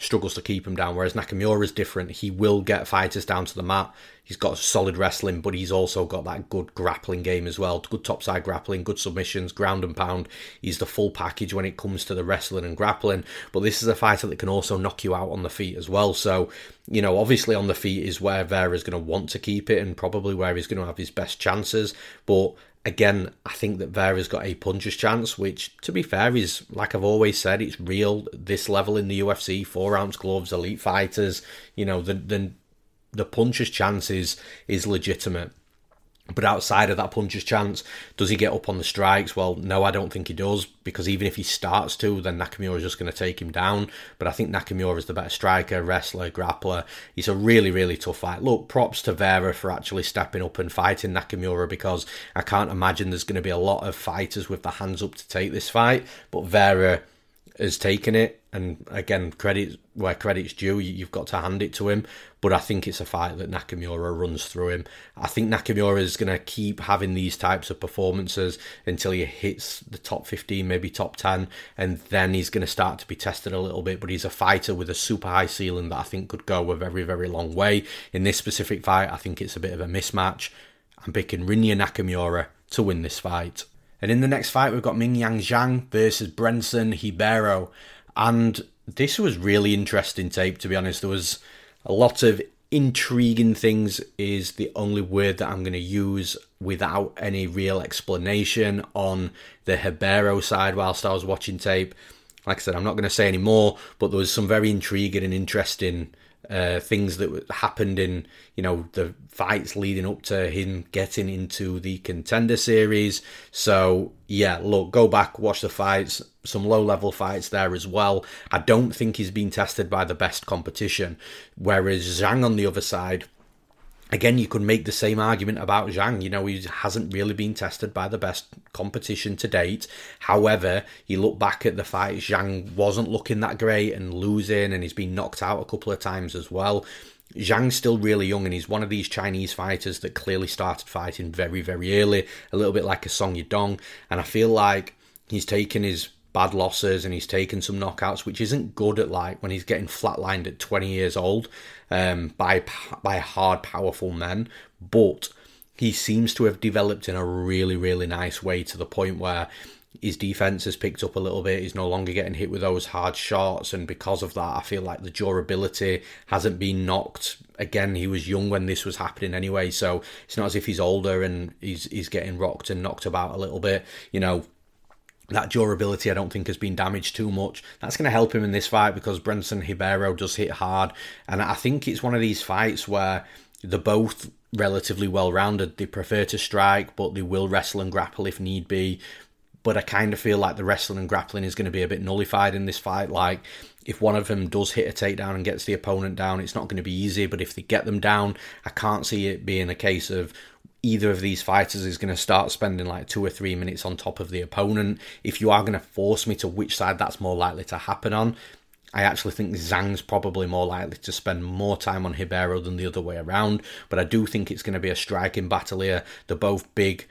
struggles to keep him down, whereas Nakamura is different. He will get fighters down to the mat. He's got solid wrestling, but he's also got that good grappling game as well. Good topside grappling, good submissions, ground and pound. He's the full package when it comes to the wrestling and grappling. But this is a fighter that can also knock you out on the feet as well. So, you know, obviously on the feet is where Vera's going to want to keep it and probably where he's going to have his best chances. But again, I think that Vera's got a puncher's chance, which, to be fair, is, like I've always said, it's real. This level in the U F C, four-ounce gloves, elite fighters, you know, the the, the puncher's chance is, is legitimate. But outside of that puncher's chance, does he get up on the strikes? Well, no, I don't think he does, because even if he starts to, then Nakamura is just going to take him down. But I think Nakamura is the better striker, wrestler, grappler. It's a really, really tough fight. Look, props to Vera for actually stepping up and fighting Nakamura, because I can't imagine there's going to be a lot of fighters with their hands up to take this fight. But Vera has taken it, and again, credit where credit's due, you've got to hand it to him. But I think it's a fight that Nakamura runs through him. I think Nakamura is going to keep having these types of performances until he hits the top fifteen, maybe top ten, and then he's going to start to be tested a little bit. But he's a fighter with a super high ceiling that I think could go a very, very long way. In this specific fight, I think it's a bit of a mismatch. I'm picking Rinya Nakamura to win this fight. And in the next fight, we've got Mingyang Zhang versus Brenson Hibero. And this was really interesting tape, to be honest. There was a lot of intriguing things, is the only word that I'm going to use without any real explanation on the Hibero side whilst I was watching tape. Like I said, I'm not going to say any more, but there was some very intriguing and interesting uh, things that happened in, you know, the fights leading up to him getting into the Contender Series. So yeah, look, go back, watch the fights, some low-level fights there as well. I don't think he's been tested by the best competition, whereas Zhang on the other side, again, you could make the same argument about Zhang. You know, he hasn't really been tested by the best competition to date. However, you look back at the fight, Zhang wasn't looking that great and losing, and he's been knocked out a couple of times as well. Zhang's still really young, and he's one of these Chinese fighters that clearly started fighting very, very early, a little bit like a Song Yadong. And I feel like he's taken his bad losses and he's taken some knockouts, which isn't good at, like, when he's getting flatlined at twenty years old um, by by hard, powerful men. But he seems to have developed in a really, really nice way, to the point where his defense has picked up a little bit. He's no longer getting hit with those hard shots, and because of that, I feel like the durability hasn't been knocked. Again, he was young when this was happening anyway, so it's not as if he's older and he's he's getting rocked and knocked about a little bit. You know, that durability I don't think has been damaged too much. That's going to help him in this fight, because Brenson Hibero does hit hard, and I think it's one of these fights where they're both relatively well-rounded. They prefer to strike, but they will wrestle and grapple if need be. But I kind of feel like the wrestling and grappling is going to be a bit nullified in this fight. Like, if one of them does hit a takedown and gets the opponent down, it's not going to be easy. But if they get them down, I can't see it being a case of either of these fighters is going to start spending like two or three minutes on top of the opponent. If you are going to force me to which side that's more likely to happen on, I actually think Zhang's probably more likely to spend more time on Hibero than the other way around. But I do think it's going to be a striking battle here. They're both big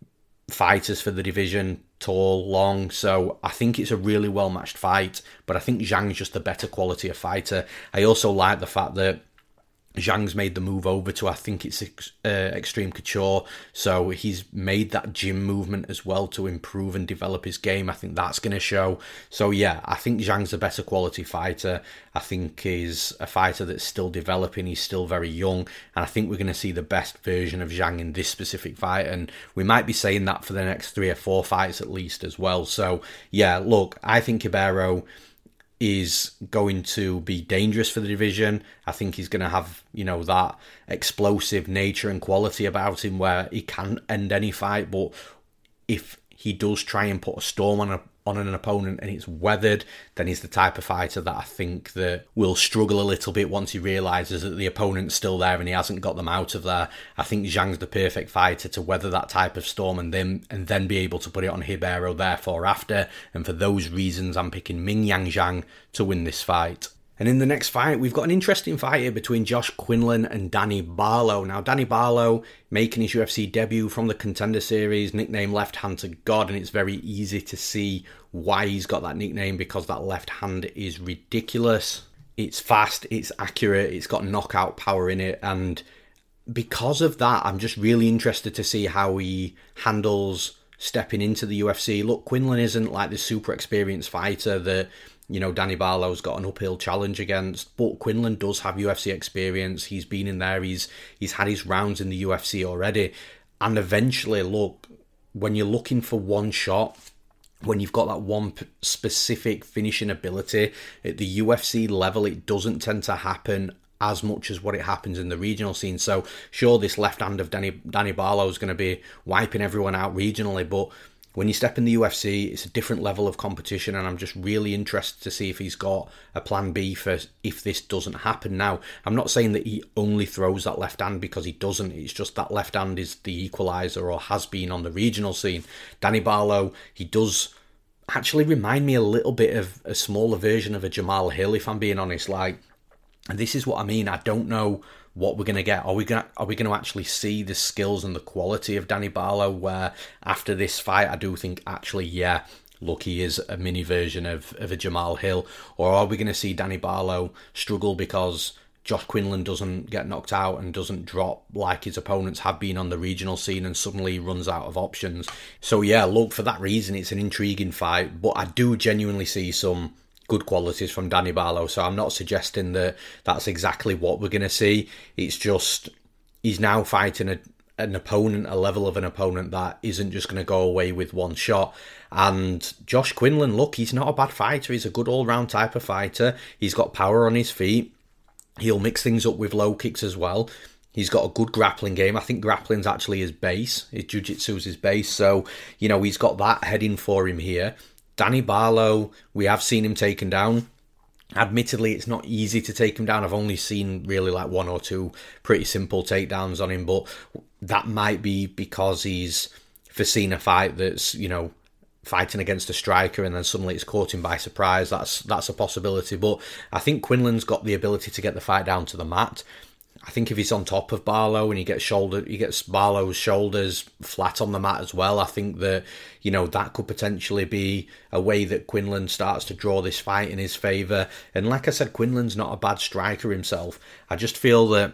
fighters for the division, tall, long, so I think it's a really well matched fight, but I think Zhang's just a better quality of fighter. I also like the fact that Zhang's made the move over to, I think it's uh, Extreme Couture, so he's made that gym movement as well to improve and develop his game. I think that's going to show. So yeah, I think Zhang's a better quality fighter. I think he's a fighter that's still developing, he's still very young, and I think we're going to see the best version of Zhang in this specific fight, and we might be saying that for the next three or four fights at least as well. So yeah, look, I think Hibero is going to be dangerous for the division. I think he's going to have, you know, that explosive nature and quality about him where he can end any fight, but if he does try and put a storm on a on an opponent and it's weathered, then he's the type of fighter that I think that will struggle a little bit once he realises that the opponent's still there and he hasn't got them out of there. I think Zhang's the perfect fighter to weather that type of storm and then and then be able to put it on Hibero therefore after, and for those reasons I'm picking Mingyang Zhang to win this fight. And in the next fight, we've got an interesting fight here between Josh Quinlan and Danny Barlow. Now, Danny Barlow making his U F C debut from the Contender Series, nickname Left Hand to God, and it's very easy to see why he's got that nickname, because that left hand is ridiculous. It's fast, it's accurate, it's got knockout power in it, and because of that, I'm just really interested to see how he handles stepping into the U F C. Look, Quinlan isn't like this super experienced fighter that, you know, Danny Barlow's got an uphill challenge against, but Quinlan does have U F C experience. He's been in there, he's he's had his rounds in the U F C already, and eventually, look, when you're looking for one shot, when you've got that one specific finishing ability at the U F C level, it doesn't tend to happen as much as what it happens in the regional scene. So sure, this left hand of Danny Danny Barlow is going to be wiping everyone out regionally, but when you step in the U F C, it's a different level of competition, and I'm just really interested to see if he's got a plan B for if this doesn't happen. Now, I'm not saying that he only throws that left hand, because he doesn't. It's just that left hand is the equaliser, or has been on the regional scene. Danny Barlow, he does actually remind me a little bit of a smaller version of a Jamal Hill, if I'm being honest. Like, and this is what I mean. I don't know what we're going to get. Are we going to, are we going to actually see the skills and the quality of Danny Barlow, where after this fight, I do think actually, yeah, look, he is a mini version of, of a Jamal Hill? Or are we going to see Danny Barlow struggle because Josh Quinlan doesn't get knocked out and doesn't drop like his opponents have been on the regional scene, and suddenly he runs out of options? So yeah, look, for that reason, it's an intriguing fight, but I do genuinely see some good qualities from Danny Barlow, so I'm not suggesting that that's exactly what we're going to see. It's just he's now fighting a, an opponent, a level of an opponent that isn't just going to go away with one shot. And Josh Quinlan, look, he's not a bad fighter. He's a good all-round type of fighter. He's got power on his feet. He'll mix things up with low kicks as well. He's got a good grappling game. I think grappling's actually his base. His jiu-jitsu's his base. So, you know, he's got that heading for him here. Danny Barlow, we have seen him taken down. Admittedly, it's not easy to take him down. I've only seen really like one or two pretty simple takedowns on him, but that might be because he's foreseen a fight that's, you know, fighting against a striker, and then suddenly it's caught him by surprise. That's that's a possibility. But I think Quinlan's got the ability to get the fight down to the mat. I think if he's on top of Barlow and he gets shoulder, he gets Barlow's shoulders flat on the mat as well, I think that, you know, that could potentially be a way that Quinlan starts to draw this fight in his favour. And like I said, Quinlan's not a bad striker himself. I just feel that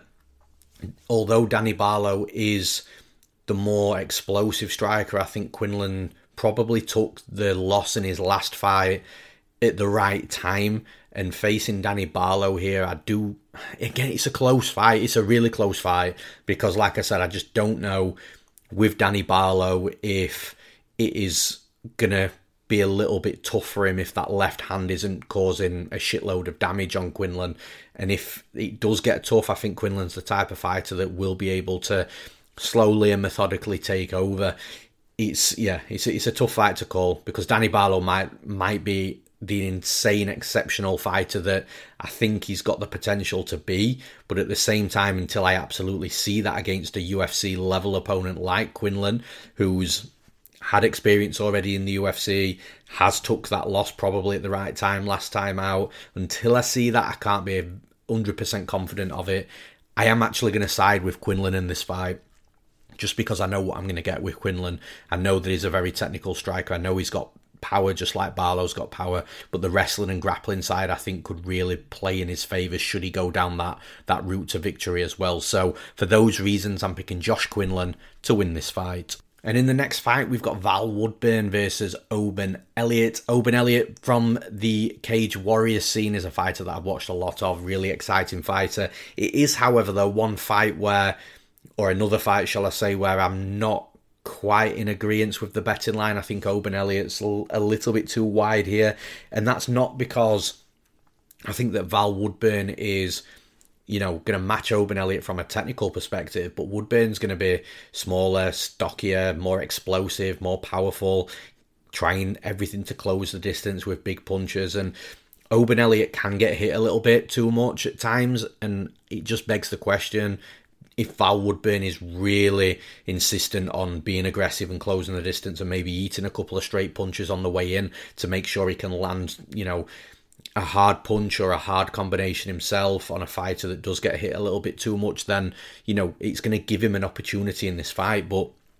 although Danny Barlow is the more explosive striker, I think Quinlan probably took the loss in his last fight at the right time. And facing Danny Barlow here, I do, again, it's a close fight. It's a really close fight because, like I said, I just don't know with Danny Barlow if it is going to be a little bit tough for him if that left hand isn't causing a shitload of damage on Quinlan. And if it does get tough, I think Quinlan's the type of fighter that will be able to slowly and methodically take over. It's, yeah, it's, it's a tough fight to call because Danny Barlow might might be the insane, exceptional fighter that I think he's got the potential to be. But at the same time, until I absolutely see that against a U F C level opponent like Quinlan, who's had experience already in the U F C, has took that loss probably at the right time last time out, until I see that, I can't be one hundred percent confident of it. I am actually going to side with Quinlan in this fight, just because I know what I'm going to get with Quinlan. I know that he's a very technical striker. I know he's got power just like Barlow's got power, but the wrestling and grappling side I think could really play in his favour should he go down that that route to victory as well. So for those reasons, I'm picking Josh Quinlan to win this fight. And in the next fight, we've got Val Woodburn versus Oban Elliott. Oban Elliott from the Cage Warriors scene is a fighter that I've watched a lot of, really exciting fighter. It is, however, though, one fight where, or another fight, shall I say, where I'm not quite in agreement with the betting line. I think Oban Elliott's a little bit too wide here, and that's not because I think that Val Woodburn is, you know, going to match Oban Elliott from a technical perspective, but Woodburn's going to be smaller, stockier, more explosive, more powerful, trying everything to close the distance with big punches. And Oban Elliott can get hit a little bit too much at times, and it just begs the question if Val Woodburn is really insistent on being aggressive and closing the distance and maybe eating a couple of straight punches on the way in to make sure he can land, you know, a hard punch or a hard combination himself on a fighter that does get hit a little bit too much, then, you know, it's going to give him an opportunity in this fight. But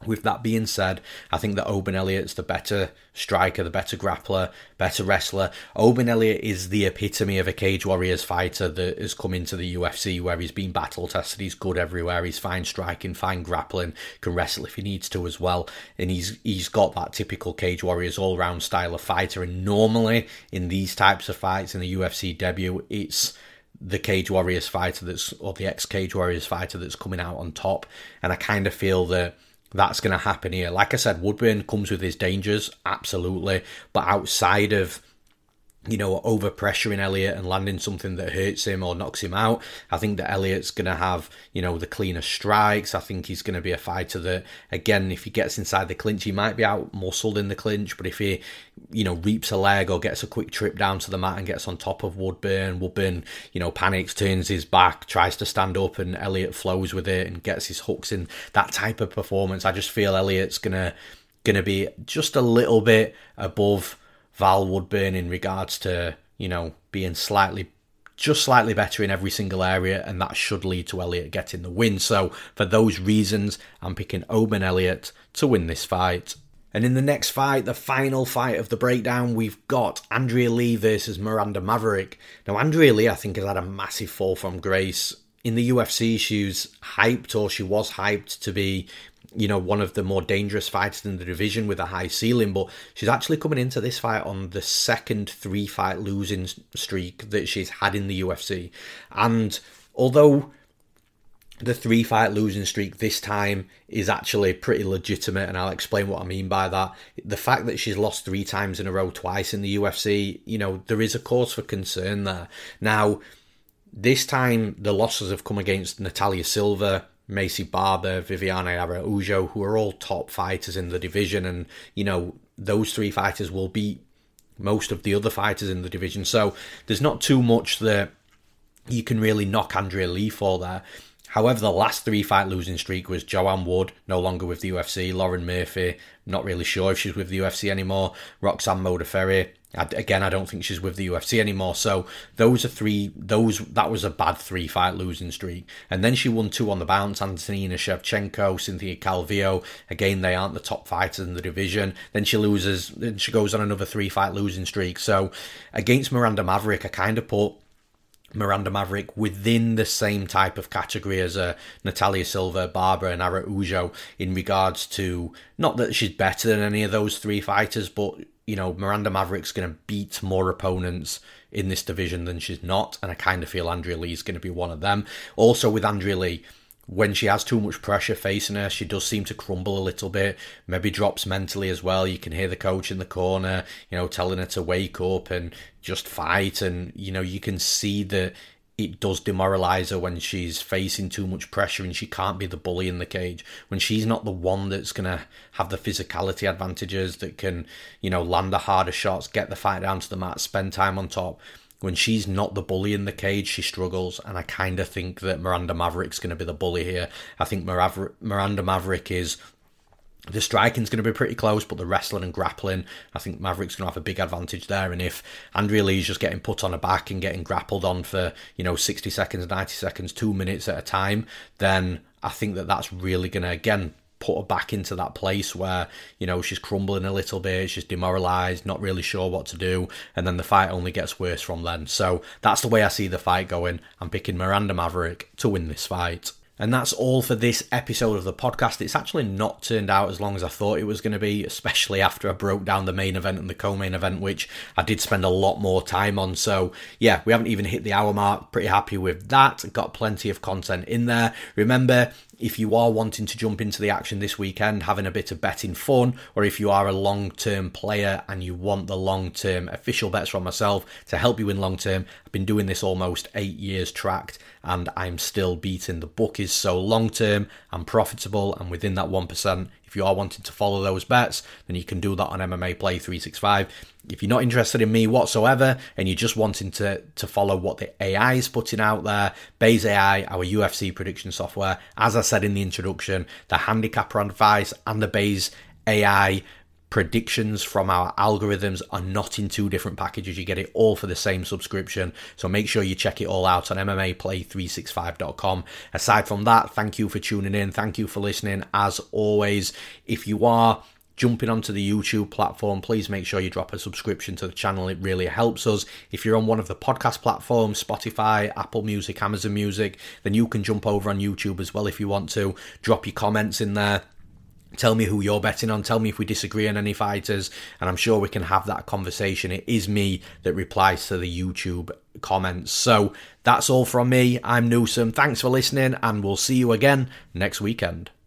With that being said, I think that Oban Elliott's the better striker, the better grappler, better wrestler. Oban Elliott is the epitome of a Cage Warriors fighter that has come into the U F C where he's been battle tested, he's good everywhere, he's fine striking, fine grappling, can wrestle if he needs to as well. And he's he's got that typical Cage Warriors all-round style of fighter. And normally in these types of fights, in the U F C debut, it's the Cage Warriors fighter that's, or the ex-Cage Warriors fighter that's coming out on top. And I kind of feel that that's going to happen here. Like I said, Woodburn comes with his dangers, absolutely. But outside of, you know, over-pressuring Elliott and landing something that hurts him or knocks him out, I think that Elliott's going to have, you know, the cleaner strikes. I think he's going to be a fighter that, again, if he gets inside the clinch, he might be out-muscled in the clinch. But if he, you know, reaps a leg or gets a quick trip down to the mat and gets on top of Woodburn, Woodburn, you know, panics, turns his back, tries to stand up, and Elliott flows with it and gets his hooks in. That type of performance, I just feel Elliott's going to going to be just a little bit above Val Woodburn in regards to, you know, being slightly, just slightly better in every single area, and that should lead to Elliott getting the win. So for those reasons, I'm picking Oban Elliott to win this fight. And in the next fight, the final fight of the breakdown, we've got Andrea Lee versus Miranda Maverick. Now, Andrea Lee, I think, has had a massive fall from grace. In the U F C, she's hyped, or she was hyped to be, you know, one of the more dangerous fighters in the division with a high ceiling, but she's actually coming into this fight on the second three-fight losing streak that she's had in the U F C. And although the three-fight losing streak this time is actually pretty legitimate, and I'll explain what I mean by that, the fact that she's lost three times in a row twice in the U F C, you know, there is a cause for concern there. Now, this time the losses have come against Natalia Silva, Maycee Barber, Viviane Araujo, who are all top fighters in the division, and, you know, those three fighters will beat most of the other fighters in the division. So there's not too much that you can really knock Andrea Lee for there. However, the last three-fight losing streak was Joanne Wood, no longer with the U F C, Lauren Murphy, not really sure if she's with the U F C anymore, Roxanne Modafferi. Again, I don't think she's with the U F C anymore. So those are three, those that was a bad three-fight losing streak. And then she won two on the bounce, Antonina Shevchenko, Cynthia Calvillo. Again, they aren't the top fighters in the division. Then she loses, then she goes on another three-fight losing streak. So against Miranda Maverick, I kind of put Miranda Maverick within the same type of category as uh, Natalia Silva, Barbara and Araujo in regards to, not that she's better than any of those three fighters, but, you know, Miranda Maverick's going to beat more opponents in this division than she's not, and I kind of feel Andrea Lee's going to be one of them. Also with Andrea Lee, when she has too much pressure facing her, she does seem to crumble a little bit, maybe drops mentally as well. You can hear the coach in the corner, you know, telling her to wake up and just fight. And, you know, you can see that it does demoralise her when she's facing too much pressure and she can't be the bully in the cage. When she's not the one that's going to have the physicality advantages, that can, you know, land the harder shots, get the fight down to the mat, spend time on top. When she's not the bully in the cage, she struggles, and I kind of think that Miranda Maverick's going to be the bully here. I think Maraver- Miranda Maverick is... The striking's going to be pretty close, but the wrestling and grappling, I think Maverick's going to have a big advantage there. And if Andrea Lee's just getting put on her back and getting grappled on for, you know, sixty seconds, ninety seconds, two minutes at a time, then I think that that's really going to, again, put her back into that place where, you know, she's crumbling a little bit, she's demoralised, not really sure what to do, and then the fight only gets worse from then. So that's the way I see the fight going. I'm picking Miranda Maverick to win this fight. And that's all for this episode of the podcast. It's actually not turned out as long as I thought it was going to be, especially after I broke down the main event and the co-main event, which I did spend a lot more time on. So yeah, we haven't even hit the hour mark. Pretty happy with that. Got plenty of content in there. Remember, if you are wanting to jump into the action this weekend, having a bit of betting fun, or if you are a long-term player and you want the long-term official bets from myself to help you win long-term, I've been doing this almost eight years tracked, and I'm still beating the bookies. So long-term, I'm profitable, and within that one percent, if you are wanting to follow those bets, then you can do that on M M A Play three sixty-five. If you're not interested in me whatsoever and you're just wanting to, to follow what the A I is putting out there, Bayes A I, our U F C prediction software, as I said in the introduction, the handicapper advice and the Bayes A I predictions from our algorithms are not in two different packages. You get it all for the same subscription. So make sure you check it all out on M M A play three sixty-five dot com. Aside from that, thank you for tuning in. Thank you for listening. As always, if you are jumping onto the YouTube platform, please make sure you drop a subscription to the channel. It really helps us. If you're on one of the podcast platforms, Spotify, Apple Music, Amazon Music, then you can jump over on YouTube as well if you want to. Drop your comments in there. Tell me who you're betting on. Tell me if we disagree on any fighters, and I'm sure we can have that conversation. It is me that replies to the YouTube comments. So that's all from me. I'm Newsome. Thanks for listening, and we'll see you again next weekend.